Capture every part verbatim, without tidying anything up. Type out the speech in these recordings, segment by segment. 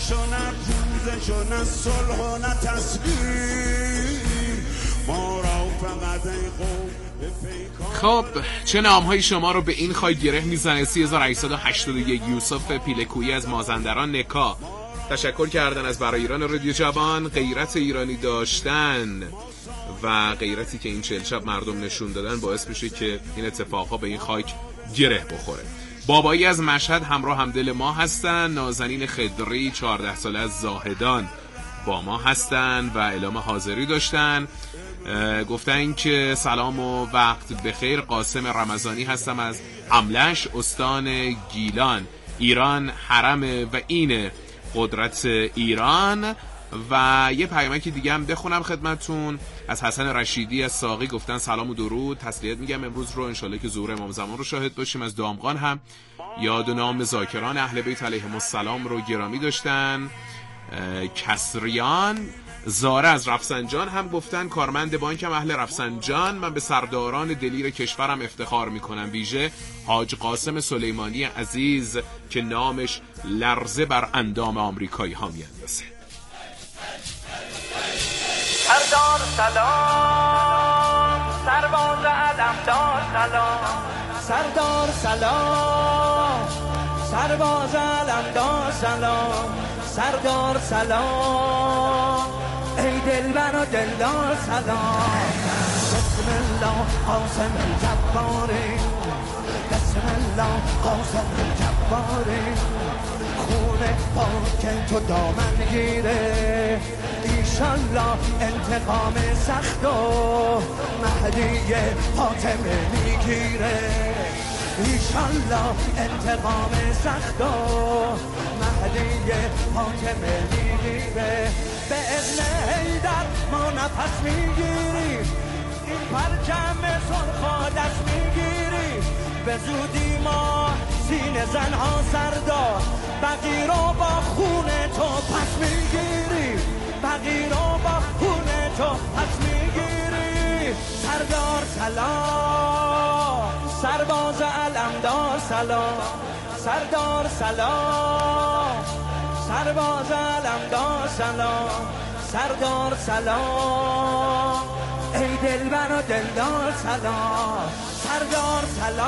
شو نه پوزش و نه صلح و نه تسلیم ما را فقط ای قوم. خب چه نام‌های شما رو به این خواهی گره میزنه؟ سه هزار و هشتصد و هشتاد و یک یوسف پیلکویی از مازندران نکا تشکر کردن از برای ایران رادیو جوان. غیرت ایرانی داشتن و غیرتی که این چهل شب مردم نشون دادن باعث میشه که این اتفاقها به این خاک گره بخوره. بابایی از مشهد همراه همدل ما هستن. نازنین خضری چهارده ساله از زاهدان با ما هستن و اعلام حاضری داشتن. گفتن که سلام و وقت بخیر. قاسم رمضانی هستم از املش استان گیلان. ایران حرمه و اینه قدرت ایران. و یه پیامکی دیگه هم بخونم خدمتون از حسن رشیدی از ساقی. گفتن سلام و درود، تسلیت میگم امروز رو انشالله که ظهور امام زمان رو شاهد باشیم. از دامغان هم یاد و نام ذاکران اهل بیت علیهم السلام رو گرامی داشتن. کسریان زاره از رفسنجان هم گفتن کارمند بانکم اهل رفسنجان، من به سرداران دلیر کشورم افتخار میکنم، ویژه حاج قاسم سلیمانی عزیز که نامش لرزه بر اندام آمریکایی ها میاندازه. سردار سلام، سرباز علمدار سلام، سردار سلام، سرباز علمدار سلام، سردار سلام، ای دلبر و دلدار سلام. بسم الله قاسم الجباری، بسم الله قاسم الجباری، خون پاک تو دامن گیره، ایشالله انتقام سخت و مهدی فاطمه میگیره، ایشالله انتقام سخت و مهدی فاطمه میگیره. به اذن حیدر ما نفس میگیریم، این پرچم سرخ دست میگیریم، به زودی ما سینه زنها سردار، بقی رو با خون تو پس میگیریم، بقی رو با خون تو پس میگیریم. سردار سلام، سرباز علمدار سلام، سردار سلام، سرباز علمدار سلام، سردار سلام، ای دلبر و دلدار سلام، سردار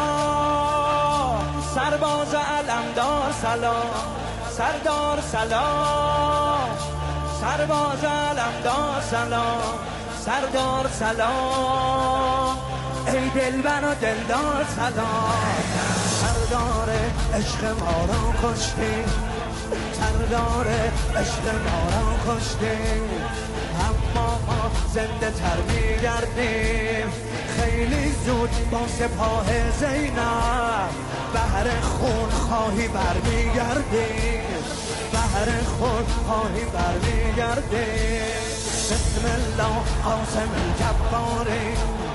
سلام، سرباز علمدار سلام، سردار سلام، سرباز علمدار سلام، سردار سلام، ای دلبر و دلدار سلام. سردار عشق ما را کشتی، سردار عشق ما را کشتی، اما ما زنده تر میگردیم خیلی زود با سپاه زینب، بهر خون خواهی برمیگردیم، بهر خون خواهی برمیگردیم. بسم الله قاسم الجباری.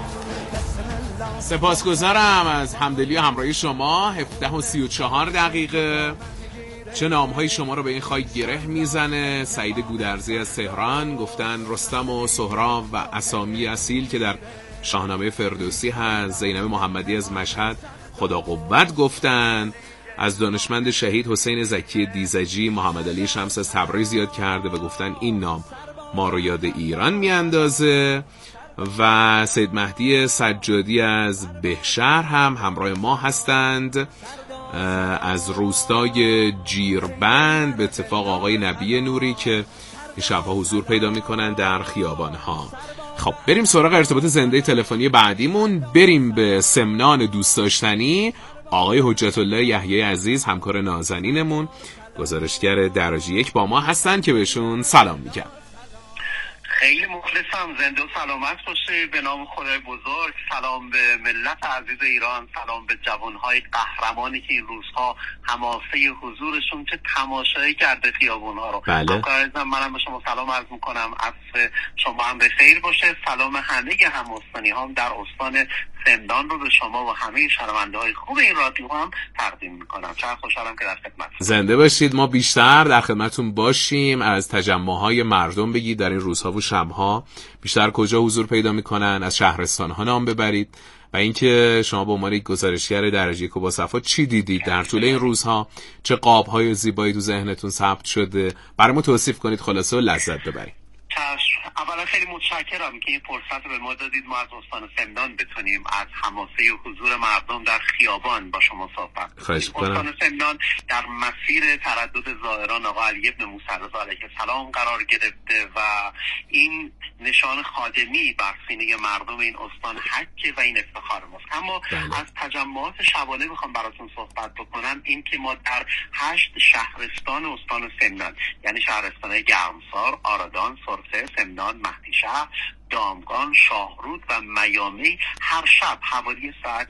سپاسگزارم از همدلی و همراهی شما. هفده و سی و چهار دقیقه. چه نامهای شما رو به این خواهی گره میزنه؟ سعید گودرزی از تهران گفتن رستم و سهراب و اسامی اصیل که در شاهنامه فردوسی هست. زینب محمدی از مشهد خدا قوت گفتن. از دانشمند شهید حسین زکی دیزجی محمد علی شمس از تبریز یاد کرده و گفتن این نام ما رو یاد ایران میاندازه. و سید مهدی سجادی از بهشهر هم همراه ما هستند. از روستای جیربند به اتفاق آقای نبی نوری که این شبها حضور پیدا میکنن در خیابانها. خب بریم سراغ ارتباط زنده تلفنی بعدیمون. بریم به سمنان دوست داشتنی. آقای حجت الله یحیی عزیز همکار نازنینمون گزارشگر درجه یک با ما هستن که بهشون سلام میگم. خیلی مخلصم، زنده و سلامت باشه به نام خدای بزرگ. سلام به ملت عزیز ایران، سلام به جوانهای قهرمانی که این روزها حماسه حضورشون چه تماشایی کرده خیابونها رو. بله. منم به شما سلام عرض میکنم، عصر شما هم به خیر باشه. سلام همه هم‌استانی هم در استان سمنان رو به شما و همه شنونده های خوب این رادیو هم تقدیم میکنم. چقدر خوشحالم که در خدمت. زنده باشید، ما بیشتر در خدمتون باشیم. از تجمع‌های مردم بگید در این روزها و شبها بیشتر کجا حضور پیدا میکنن، از شهرستان‌ها نام ببرید و اینکه شما به عنوان یک گزارشگر درجه یک و با صفا چی دیدید در طول این روزها، چه قاب‌های زیبایی تو ذهنتون ثبت شده، برای ما توصیف کنید خلاصه و لذت ببرید. اولا خیلی متشکرم که این فرصت به ما دادید ما از استان سمنان بتونیم از حماسه حضور مردم در خیابان با شما صحبت کنیم. استان سمنان در مسیر تردد زائران آقا علی بن موسی رضا علیه السلام قرار گرفته و این نشان خادمی بر سینه مردم این استان حج و این افتخار ماست. اما بله. از تجمعات شبانه بخوام براتون صحبت بکنم، این که ما در هشت شهرستان استان سمنان، یعنی شهرستان‌های گرمسار، آرادان، سرخه، سمنان، مهدیشهر، دامغان، شاهرود و میامی، هر شب حوالی ساعت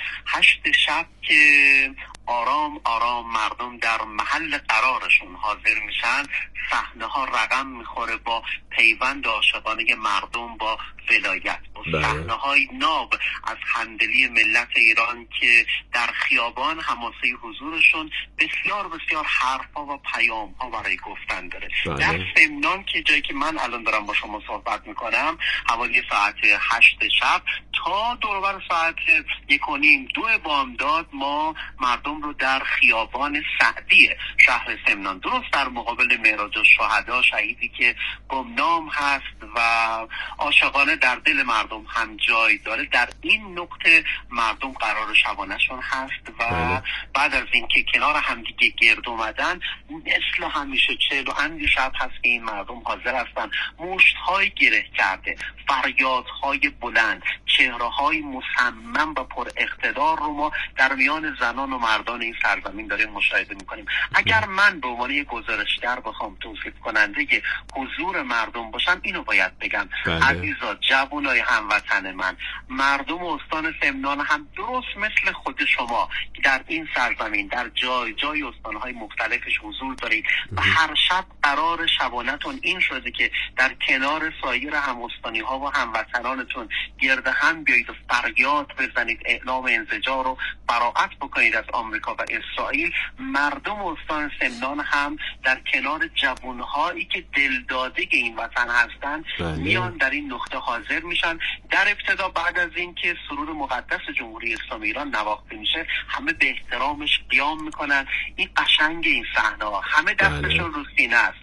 هشت شب که آرام آرام مردم در محل قرارشون حاضر میشن، صحنه ها رقم میخوره با پیوند عاشقانه مردم با ولایت، با صحنه های ناب از همدلی ملت ایران که در خیابان حماسه حضورشون بسیار بسیار حرفها و پیام ها برای گفتن داره. بله. در سمنان که جایی که من الان دارم با شما صحبت میکنم، حوالی ساعت هشت شب تا دوربر ساعت یک و نیم دو بامداد ما مردم رو در خیابان سعدی شهر سمنان، درست در مقابل معراج الشهدا، شهیدی که گمنام هست و عاشقانه در دل مردم هم جای داره، در این نقطه مردم قرار شبانه‌شون هست و بله. بعد از اینکه کنار همدیگه گرد اومدن، مثل همیشه چهل و اندی شب هست که این مردم حاضر هستن، مشت‌های گره کرده، فریادهای بلند، چهره‌های مصمم و پر اقتدار رو ما در میان زنان و مردان این سرزمین داریم مشاهده میکنیم. اگر من به عنوان یک گزارشگر بخوام توصیف کننده حضور مردم باشم، اینو باید بگم بله. عزیزا، جوانای هموطن من، مردم استان سمنان هم درست مثل خود شما که در این سرزمین در جای جای استانهای مختلفش حضور دارید و هر شب قرار شبانتون این شده که در کنار سایر هم‌استانی ها و هموطنانتون گرد هم بیایید و فریاد بزنید، اعلام انزجار رو براءت بکنید از آمریکا و اسرائیل. مردم استان سمنان هم در کنار جوانهایی که دلداده این وطن هستند میان در این نقطه حاضر میشن. در ابتدا بعد از اینکه سرود مقدس جمهوری اسلامی ایران نواخته میشه، همه به احترامش قیام میکنن. این قشنگ این صحنه ها، همه دستشون رو سینه است،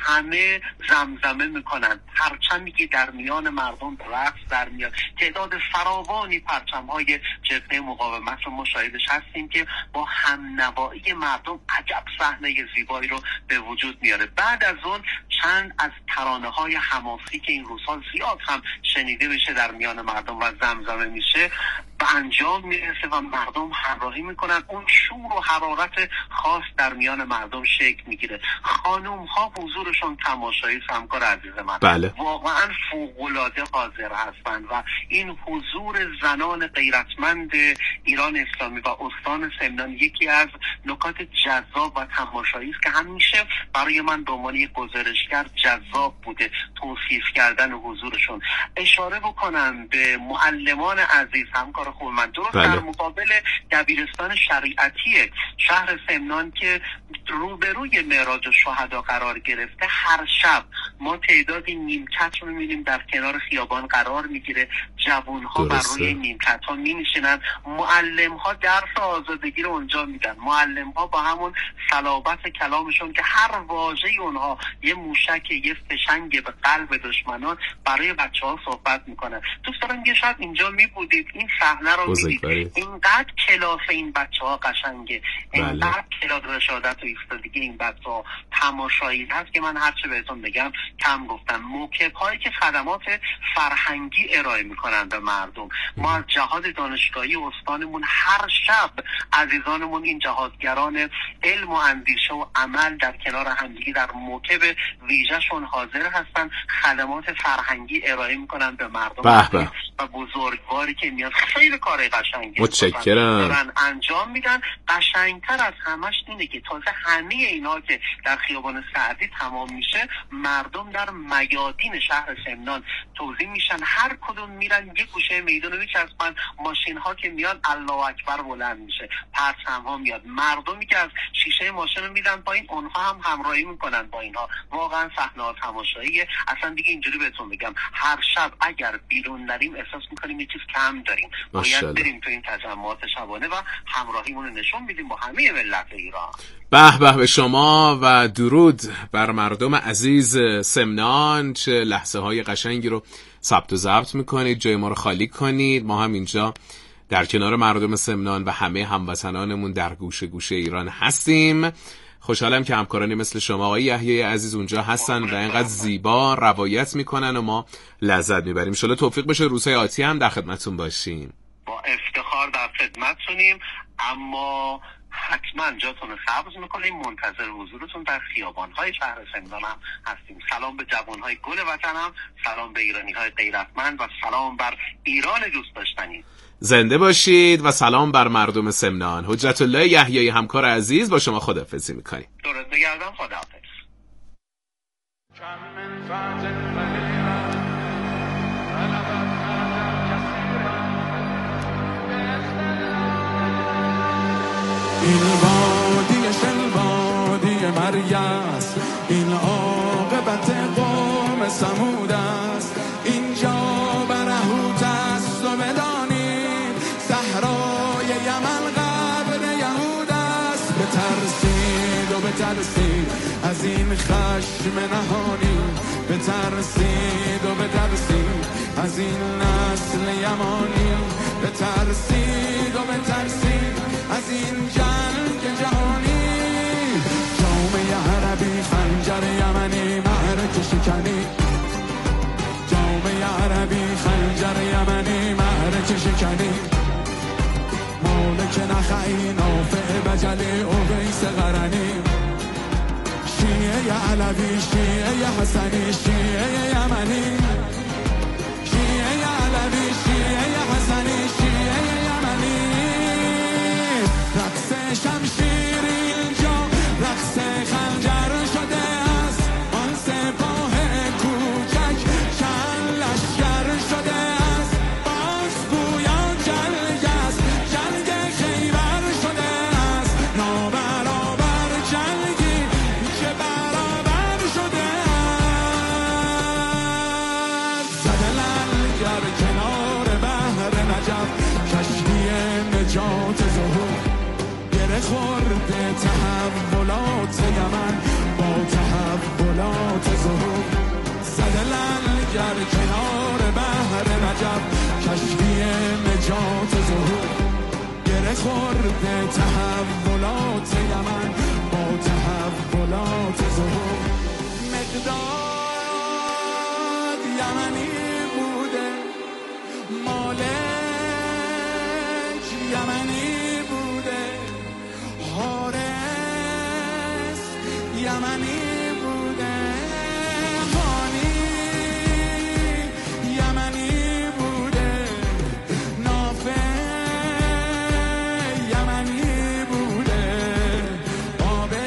همه زمزمه میکنن، پرچمی که در میان مردم رقص در میاد، تعداد فراوانی پرچم‌های جبهه مقاومت رو مشاهدش هستیم که با همنوایی مردم عجب صحنه زیبایی رو به وجود میاره. بعد از اون چند از ترانه‌های حماسی که این روزها زیاد هم شنیده میشه در میان مردم و زمزمه میشه به انجام میرسه و مردم همراهی میکنن. اون شور و حرارت خاص در میان مردم شکل میگیره. خانوم ها حضورشون تماشایی، همکار عزیز من، بله. واقعا فوق‌العاده حاضر هستند و این حضور زنان غیرتمند ایران اسلامی و استان سمنان یکی از نکات جذاب و تماشایی است که همیشه برای من به عنوان یک گزارشگر جذاب بوده توصیف کردن حضورشون. اشاره بکنم به معلمان عزیز، همکار خوب من، درست بله. در مقابل دبیرستان شریعتی شهر سمنان که روبروی معراج الشهدا قرار گرفته، هر شب ما تعدادی نیمکت رو می‌بینیم در کنار خیابان قرار میگیره، جوان‌ها بر روی نیمکت‌ها می‌نشینن، معلم‌ها درس آزادگی رو اونجا میدن، معلم‌ها با همون صلابت کلامشون که هر واژه‌ای اونها یه موشک، یه فشنگ به قلب دشمنان برای بچه‌ها صحبت میکنن. دوست دارم یه شب اینجا میبودید، این صحنه رو میدید، اینقدر کلاس این بچه‌ها قشنگه، اینقدر کلاس رشادت و ایستادگی این بچه‌ها تماشایی هست که من هرچه بهتون بگم کم گفتم. موکب‌هایی که خدمات فرهنگی ارائه میکنن به مردم، ما از جهاد دانشگاهی استانمون هر شب عزیزانمون این جهادگران علم و اندیشه و عمل در کنار همدیگه در موکب ویژه‌شون حاضر هستن، خدمات فرهنگی ارائه میکنن به مردم. و بزرگواری که میاد خیلی کار قشنگی متشکرم دارن انجام میدن. قشنگتر از همش اینه که تازه همه اینا که در خیابان سعدی تمام میشه، مردم در میادین شهر سمنان توزیع میشن، هر کدوم میرن یه گوشه میدون رو میچسبن، ماشین ها که میاد الله اکبر بلند میشه، پرچم ها میاد، مردمی که از شیشه ماشین رو میدن پایین اونها هم همراهی میکنن با اینها. واقعا صحنه تماشاییه. اصلا دیگه اینجوری بهتون بگم، هر شب اگر بیرون نریم احساس میکنیم یه چیز کم داریم. باید بریم تو این تجمعات شبانه و همراهیمون رو نشون بدیم با همه ملت ایران. به به به شما و درود بر مردم عزیز سمنان. چه لحظه های قشنگی رو ثبت و ضبط میکنید، جای ما رو خالی کنید. ما هم اینجا در کنار مردم سمنان و همه هموطنانمون در گوشه گوشه ایران هستیم. خوشحالم که همکارانی مثل شما آقای یحیی عزیز اونجا هستن و اینقدر زیبا روایت میکنن و ما لذت میبریم. ان شاءالله توفیق بشه روزهای آتی هم در خدمتتون باشیم. با افتخار در خدمتتونیم، اما حتما جاتون رو سبز میکنیم. منتظر حضورتون در خیابان‌های شهر سمنان هم هستیم. سلام به جوان‌های گل وطنم، سلام به ایرانی‌های غیرتمند و سلام بر ایران دوست داشتنی. زنده باشید و سلام بر مردم سمنان. حجت الله یحیی همکار عزیز با شما خداحافظی میکنیم. درود بگردم، خداحافظ. این وادی شلوادی مریاس، این عاقبت قوم ثمود است. اینجا برهوت است و بدانید صحرای یمن قبر یهود است. بترسید و بترسید از این خشم نهانی، بترسید و بترسید از این نسل یمانی، بترسید و بترسید از این جنگ جهانی. جامعه عربی خنجر یمنی معرکه شکنی، جامعه عربی خنجر یمنی معرکه شکنی. مالک نخعی نافع بجلی اویس قرنی، شیعه علوی شیعه حسنی شیعه یمنی، شیعه علوی شیعه حسنی شیعه یمنی. رقص شمشیر اینجا رقص خنجر شده است، آن سپاه کوچک چند لشکر شده است. باز گویا جنگ است، جنگ خیبر شده است، نابرابر جنگی که برابر شده است. زده لنگر کنار بحر نجف، کشتی نجات ظهور، خورده تحولات یمن با تحولات ظهور. زده لنگر کنار بحر نجف، کشتی نجات ظهور، گره خورده تحولات یمن با تحولات ظهور. مقداد یمنی بوده، مالک یمنی بوده، حارس یمنی بوده، خانی یمنی بوده، نافع یمنی بوده، آبس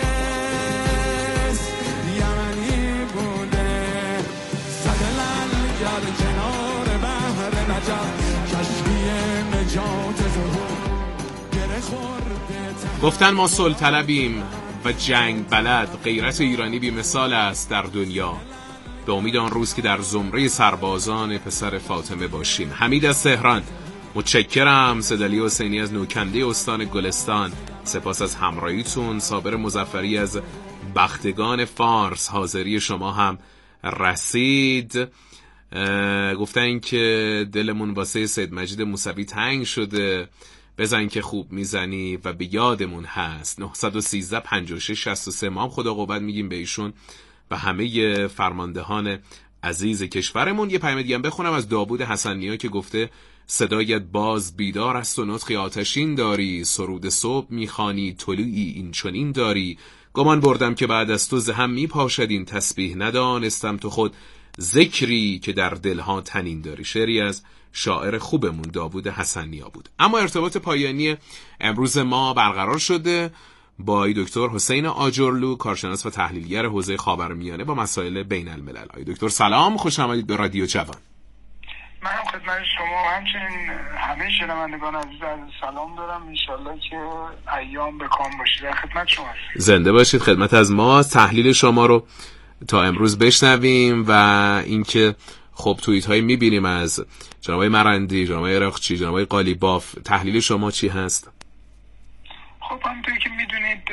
یمنی بوده. زده لنگر کنار بحر نجف، کشتی نجات ظهور، گره خورده. گفتن ما صلح طلبیم و جنگ بلد، غیرت ایرانی بی مثال است در دنیا. به امید آن روز که در زمره سربازان پسر فاطمه باشیم. حمید از تهران متشکرم. سیدعلی حسینی از نوکنده استان گلستان سپاس از همراهیتون. صابر مظفری از بختگان فارس حاضری شما هم رسید. گفتن که دلمون واسه سید مجید موسوی تنگ شده، بزن که خوب میزنی و به یادمون هست. نه یک سه پنج شش شصت و سه. ما هم خدا قوت میگیم به ایشون و همه فرماندهان عزیز کشورمون. یه پیام دیگه بخونم از داوود حسنیا که گفته صدایت باز بیدار است و نطقی آتشین داری، سرود صبح میخوانی طلوعی این چنین داری. گمان بردم که بعد از تو زهم میپاشد این تسبیح، ندانستم تو خود ذکری که در دلها تنین داری. شعری از شاعر خوبمون داوود حسنیا بود. اما ارتباط پایانی امروز ما برقرار شده با دکتر حسین آجرلو، کارشناس و تحلیلگر حوزه خاورمیانه با مسائل بین الملل. آقای دکتر سلام، خوش آمدید به رادیو جوان. من هم خدمت شما و همچنین همه شنوندگان عزیز عرض سلام دارم. انشالله که ایام به کام باشید. در خدمت شما هستم. زنده باشید. خدمت از ما. تحلیل شما رو تا امروز بشنویم و اینکه خب توییت هایی میبینیم از جناب مرندی، جناب عراقچی، جناب قالیباف. تحلیل شما چی هست؟ خب همونطور که میدونید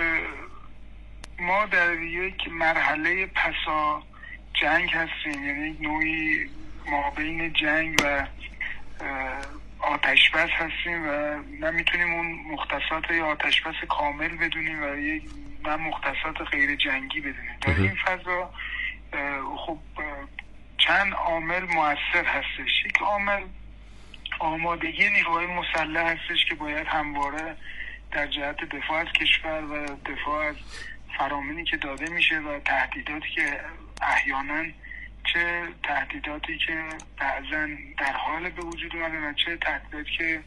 ما در یک مرحله پسا جنگ هستیم، یعنی نوعی ما بین جنگ و آتش بس هستیم و نمیتونیم اون مختصات یا آتش بس کامل بدونیم و یک نه مختصات غیر جنگی بدونیم. در این فضا خب چند عامل مؤثر هستش. یک عامل آمادگی نیروهای مسلح هستش که باید همواره در جهت دفاع از کشور و دفاع از فرامینی که داده میشه و تهدیداتی که احیانا چه تهدیداتی که بعضا در حال به وجود اومده و چه تهدیداتی که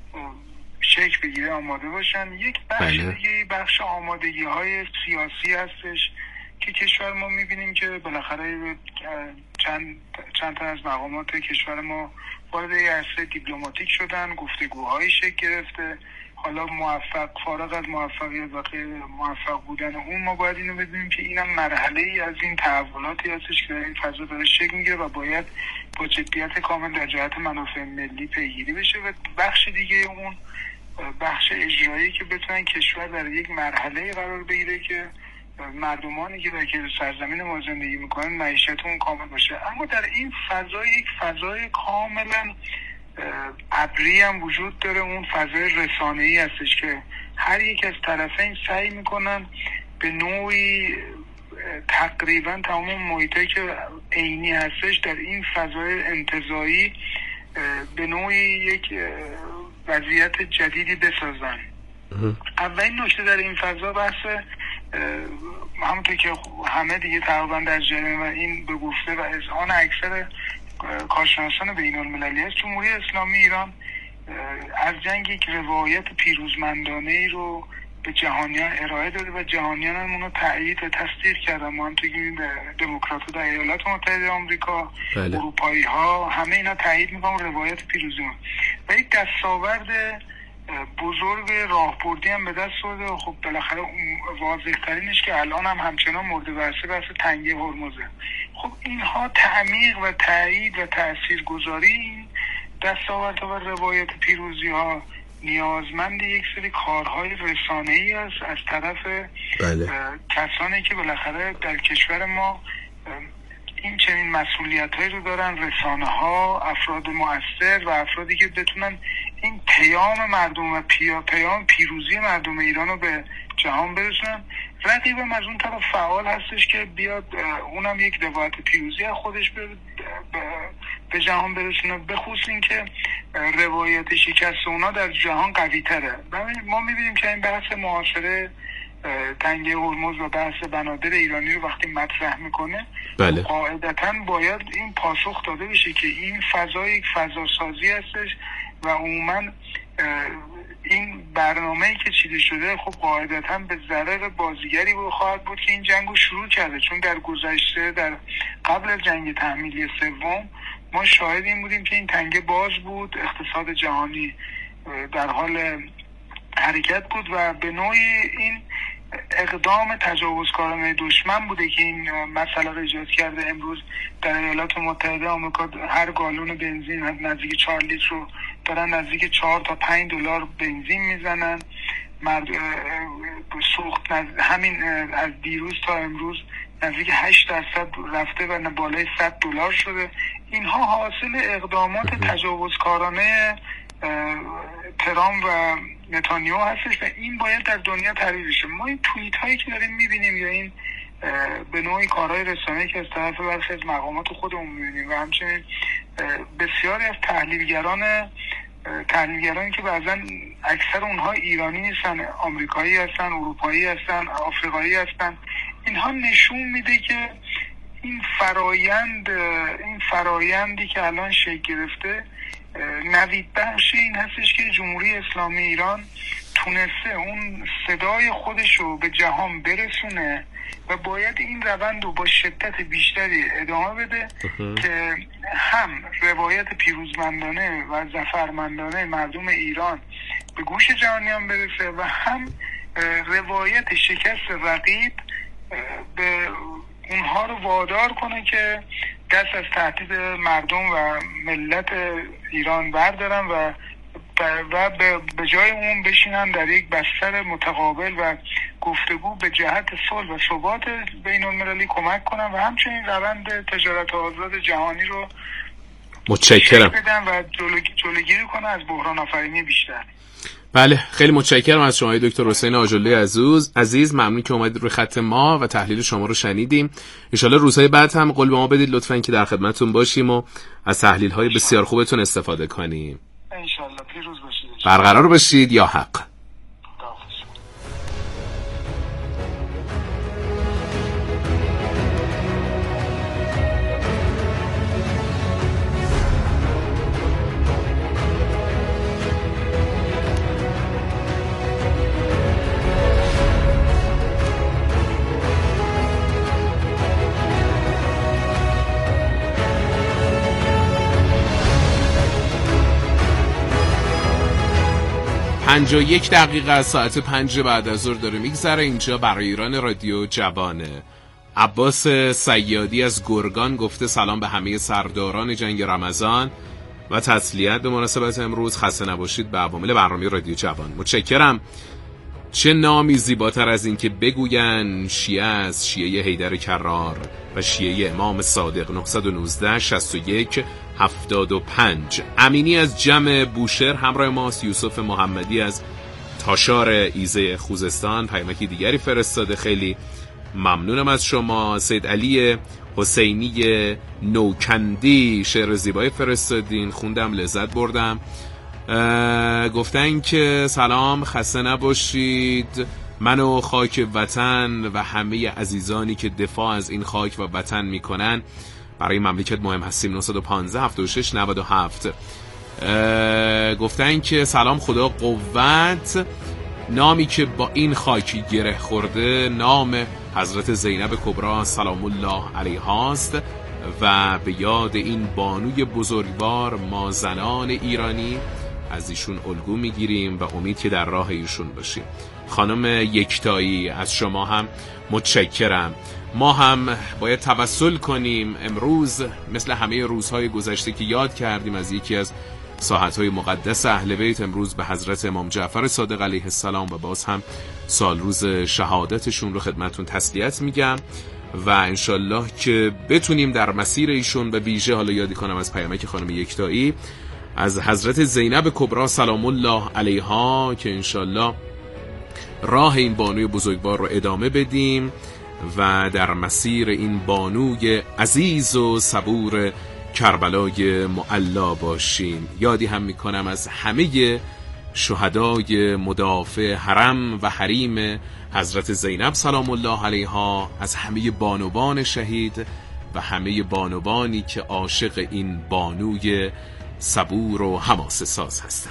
شکل بگیره آماده باشن. یک بخش دیگه بخش آمادگی های سیاسی هستش که کشور ما میبینیم که بالاخره چند چند تا از مقامات کشور ما وارد یه عرصه دیپلماتیک شدن، گفتگوهای شکل گرفته. حالا موفق فارغ از موفقیت و غیر موفق بودن اون، ما باید اینو بدونیم که اینم مرحله ای از این تحولاتی هستش که در این فضا داره شکل میگیره و باید با جدیت کامل در جهت منافع ملی پیگیری بشه. و بخش دیگه اون بخش اجرایی که بتونن کشور در یک مرحله قرار بگیره که مردمانی که در سرزمین ما زندگی میکنن معیشتشون کامل باشه. اما در این فضا یک فضای کاملا ابری هم وجود داره، اون فضای رسانه‌ای هستش که هر یک از طرفین سعی میکنن به نوعی تقریبا تمام محیطایی که عینی هستش در این فضای انتزاعی به نوعی یک وضعیت جدیدی بسازن. اولین نکته در این فضا بحث همونطور که همه دیگه تقریبا در جریان و این به گفته و اذعان اکثر کارشناسان بین المللی است، جمهوری اسلامی ایران از جنگ یک روایت پیروزمندانه ای رو به جهانیان ارائه داده و جهانیان هم اونو تایید و تصدیق کردن. ما هم توی دموکرات‌ها در ایالات متحده آمریکا، بله. اروپایی ها همه اینا تایید میکنن روایت پیروزی ما و یک دستاورد بزرگ راهبردی هم به دست آورده. خب بالاخره واضح ترینش که الان هم همچنان مورد بررسی بحث تنگه هرمزه. خب اینها تعمیق و تایید و تاثیرگذاری این دستاوردها و روایت پیروزی ها نیازمند یک سری کارهای رسانه‌ای است از طرف بله. کسانی که بالاخره در کشور ما این چنین مسئولیت‌هایی رو دارن، رسانه ها، افراد مؤثر و افرادی که بتونن این پیام مردم و پیا پیام پیروزی مردم ایران رو به جهان برسونن. رقیبم از اون طرف فعال هستش که بیاد اونم یک روایت پیروزی از خودش به, به جهان برسونه، به خصوص این که روایت شکست اونا در جهان قوی تره. ما میبینیم که این بحث معاصره تنگه هرمز و بحث بنادر ایرانی رو وقتی مطرح میکنه، بله. قاعدتاً باید این پاسخ داده بشه که این فضا یک فضا سازی هستش و عموماً این برنامه‌ای که چیده شده خب قاعدتاً به ضرر بازیگری خواهد بود که این جنگ رو شروع کرده. چون در گذشته، در قبل از جنگ تحمیلی سوم، ما شاهد این بودیم که این تنگه باز بود، اقتصاد جهانی در حال حرکت بود و به نوعی این اقدام تجاوزکارانه دشمن بوده که این مسئله رو ایجاد کرده. امروز در ایالات متحده آمریکا هر گالون بنزین نزدیک چهار لیتر رو دارن نزدیک چهار تا پنج دلار بنزین میزنن. مرد سوخت همین از دیروز تا امروز نزدیک هشت درصد رفته و بالای صد دلار شده. اینها حاصل اقدامات تجاوزکارانه ترامپ و نتانیاهو هستش و این باید در دنیا تعریف بشه. ما این توییت هایی که داریم میبینیم یا این به نوعی کارهای رسانه‌ای که از طرف برخی از مقامات خودمون میبینیم و همچنین بسیاری از تحلیلگران تحلیلگرانی که بعضا اکثر اونها ایرانی نیستن، آمریکایی هستن، اروپایی هستن، آفریقایی هستن، اینها نشون میده که این فرایند این فرایندی که الان شکل گرفته نوید بخش این هستش که جمهوری اسلامی ایران تونسته اون صدای خودش رو به جهان برسونه و باید این روند رو با شدت بیشتری ادامه بده که هم روایت پیروزمندانه و ظفرمندانه مردم ایران به گوش جهانیان برسه و هم روایت شکست رقیب به اونها رو وادار کنه که دست از تهدید مردم و ملت ایران بردارن و و به جای اون بشینن در یک بستر متقابل و گفتگو به جهت صلح و ثبات بین المللی کمک کنن و همچنین روند تجارت آزاد جهانی رو متشکرم بدن و جلوگیری کنن از بحران آفرینی بیشتر. بله خیلی متشکرم از شما دکتر حسین آجرلوی عزیز عزیز ممنون که اومدید روی خط ما و تحلیل شما رو شنیدیم. ان شاءالله روزهای بعد هم قول به ما بدید لطفاً که در خدمتتون باشیم و از تحلیل های بسیار خوبتون استفاده کنیم. ان شاءالله پیروز باشید. برقرار باشید یا حق. پنجاه و یک دقیقه از ساعت پنج بعد از ظهر داره میگذره اینجا برای ایران رادیو جوانه. عباس صیادی از گرگان گفته سلام به همه سرداران جنگ رمضان و تسلیت به مناسبت امروز، خسته نباشید به عوامل برنامه رادیو جوان. متشکرم. چه نامی زیباتر از این که بگوین شیعه از شیعه حیدر کرار و شیعه امام صادق. نه یک نه شصت و یک هفتاد و پنج. امینی از جمع بوشهر همراه ماست. یوسف محمدی از تاشار ایزه خوزستان پیامکی دیگری فرستاده، خیلی ممنونم از شما. سید علی حسینی نوکندی شعر زیبایی فرستادین، خوندم لذت بردم. گفتن که سلام خسته نباشید، من و خاک وطن و همه عزیزانی که دفاع از این خاک و وطن میکنن برای مملکت مهم هستیم. نه یک پنج هفت شش نه هفت. گفتن که سلام خدا قوت، نامی که با این خاکی گره خورده نام حضرت زینب کبری سلام الله علیها است و به یاد این بانوی بزرگوار ما زنان ایرانی از ایشون الگو میگیریم و امید که در راه ایشون باشیم. خانم یکتایی از شما هم متشکرم. ما هم باید توسل کنیم امروز مثل همه روزهای گذشته که یاد کردیم از یکی از ساحت‌های مقدس اهل بیت، امروز به حضرت امام جعفر صادق علیه السلام و باز هم سال روز شهادتشون رو خدمتون تسلیت میگم و انشالله که بتونیم در مسیر ایشون و ویژه حالا یادی کنم از پیامک خانم یکتایی از حضرت زینب کبری سلام الله علیها که انشالله راه این بانوی بزرگوار رو ادامه بدیم و در مسیر این بانوی عزیز و صبور کربلای معلا باشیم. یادی هم میکنم از همه شهدای مدافع حرم و حریم حضرت زینب سلام الله علیها، از همه بانوان شهید و همه بانوانی که عاشق این بانوی صبور و حماسه ساز هستند.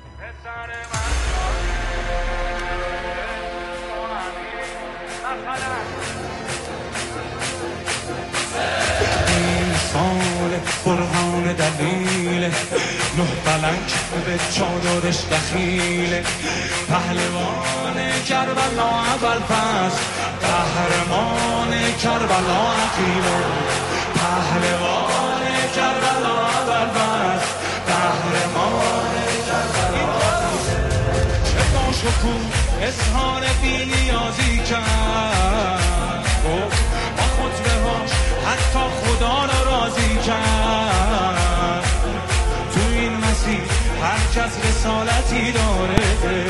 برهان دلیل نه بلنک به چادرش دخیل پهلوان کربلا اول پس قهرمان کربلا عقیل پهلوان کربلا اول پس قهرمان کربلا چه با شکوه اظهار بی‌نیازی کرد با خطبه هاش حتی خدا را راضی کرد. تو این مسیر هر کس رسالتی داره،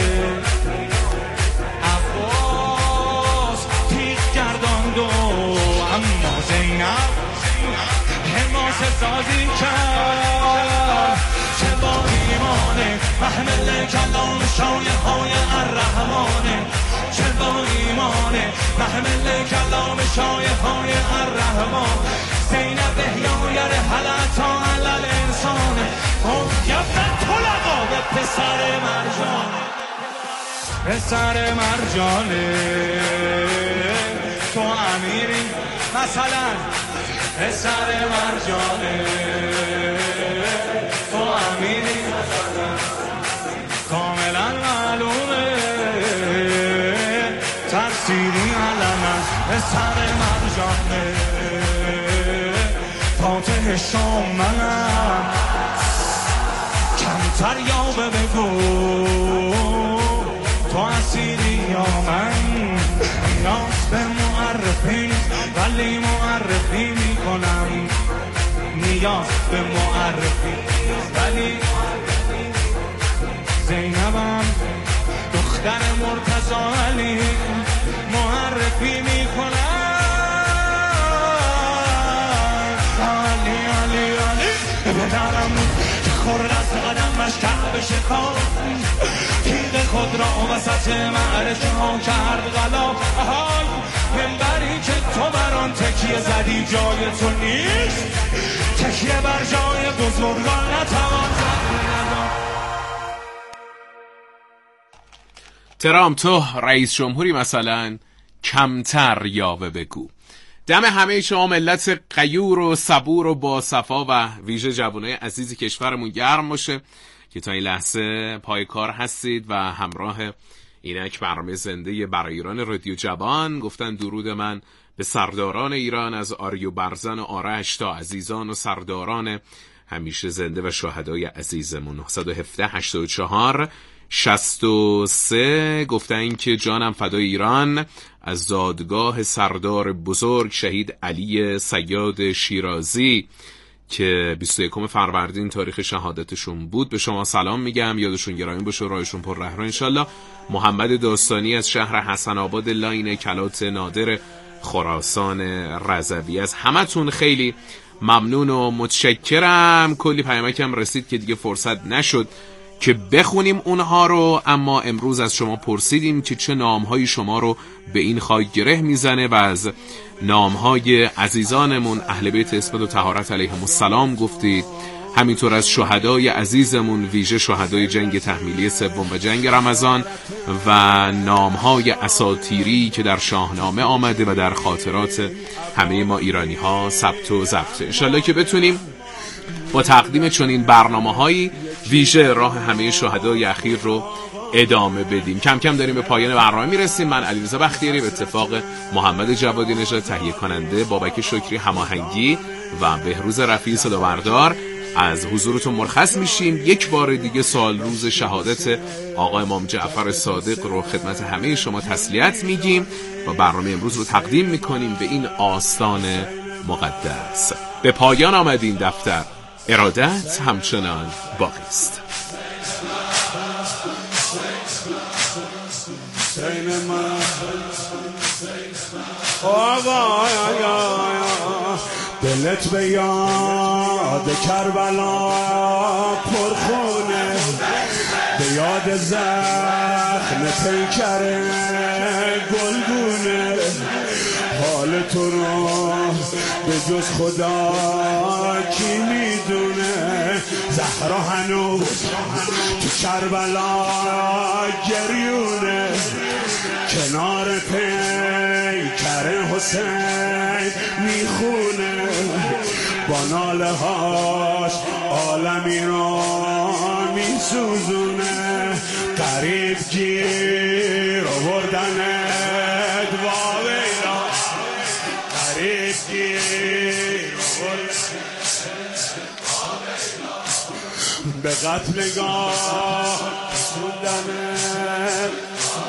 عباس تیغ گرداند و اما زینب حماسه سازی کرد. چه با ایمانه محمل کلام شایه های الرحمانه، چه با ایمانه محمل کلام شایه های الرحمان. پسر مرجان پسر مرجانه تو امیری مثلا پسر مرجانه تو امیری کاملا معلومه ترسیدی علنا پسر مرجانه فاتح شام منم کمتر یاوه بگو تو اسیری یا من نیاز به معرفی ولی معرفی میکنم نیاز به معرفی ولی زینبم دختر مرتضی علی معرفی میکنم علی علی علی بدرم که خور از قدمش کعب شکاف تیغ خود را وسط معرکه ها کرد غلاف آهای منبری که تو بران تکیه زدی جای تو نیست تکیه بر جای بزرگان نتوان زد ترامپ تو رئیس جمهوری مثلا کمتر یاوه بگو. دم همه شما ملت غیور و صبور و با صفا و ویژه جوانای عزیز کشورمون گرم باشه که تا این لحظه پای کار هستید و همراه اینک برنامه زنده برای ایران رادیو جوان. گفتن درود من به سرداران ایران از آریو برزن و آرش تا عزیزان و سرداران همیشه زنده و شهدای عزیزمون. نه یک هفت هشتاد و چهار شصت و سه گفتن که جانم فدای ایران از زادگاه سردار بزرگ شهید علی صیاد شیرازی که بیست و یکم فروردین تاریخ شهادتشون بود. به شما سلام میگم، یادشون گرامی باشه، راهشون پر رهرو انشالله. محمد داستانی از شهر حسن آباد لاین کلات نادر خراسان رضوی، از همتون خیلی ممنون و متشکرم. کلی پیامکم رسید که دیگه فرصت نشد که بخونیم اونها رو، اما امروز از شما پرسیدیم که چه نامهایی شما رو به این خواهی گره میزنه و از نامهای عزیزانمون اهل بیت عصمت و طهارت علیهم السلام گفتید. همینطور از شهدای عزیزمون ویژه شهدای جنگ تحمیلی سوم و جنگ رمضان و نامهای اساطیری که در شاهنامه آمده و در خاطرات همه ما ایرانی ها ثبت و ضبط. انشالله که بتونیم با تقدیم چنین برنامه‌هایی ویژه راه همه شهدای اخیر رو ادامه بدیم. کم کم داریم به پایان برنامه میرسیم. من علیرضا بختیاری به اتفاق محمد جوادی نژاد تهیه کننده، بابک شکری هماهنگی و بهروز رفیعی صدا بردار از حضورتون مرخص میشیم. یک بار دیگه سال روز شهادت آقا امام جعفر صادق رو خدمت همه شما تسلیت میگیم و برنامه امروز رو تقدیم میکنیم به این آستان مقدس. به پایان آمد این دفتر، ارادت همچنان باقی است. دلت به یاد کربلا پرخونه، به یاد زخم پیکر گلگونه، حال تو رو به جز خدا کی میدونه. زهرا هنوز تو کربلا گریونه، کنار پیکر حسین میخونه، با ناله هاش عالمی رو میسوزونه. قریب گیر آوردنت واویلا، قریب گیر به قتلگاه سودنت،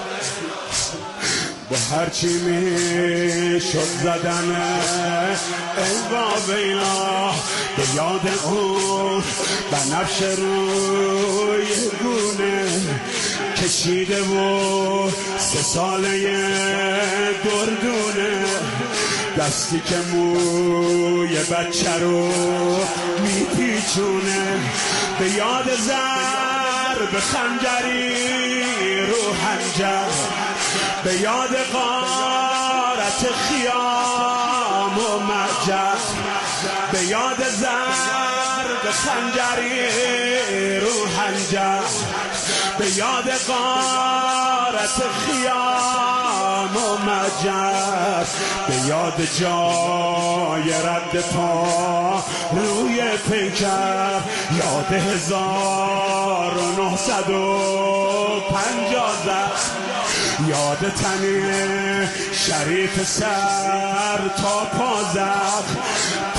با هرچی می شد زدنه ای واویلا. به یاد اون بنفش روی گونه کشیده و سه ساله گردونه، دستی که موی بچه رو میپیچونه. به یاد ضرب خنجری رو حنجر، به یاد غارت خیام و مرجع، به یاد ضرب خنجری رو هنجر، به یاد غارت خیام و مجر، به یاد جای رد پا روی پیکر، یاد هزار و نهصد و پنجاه زد، یاد تن شریف سر تا پا زد،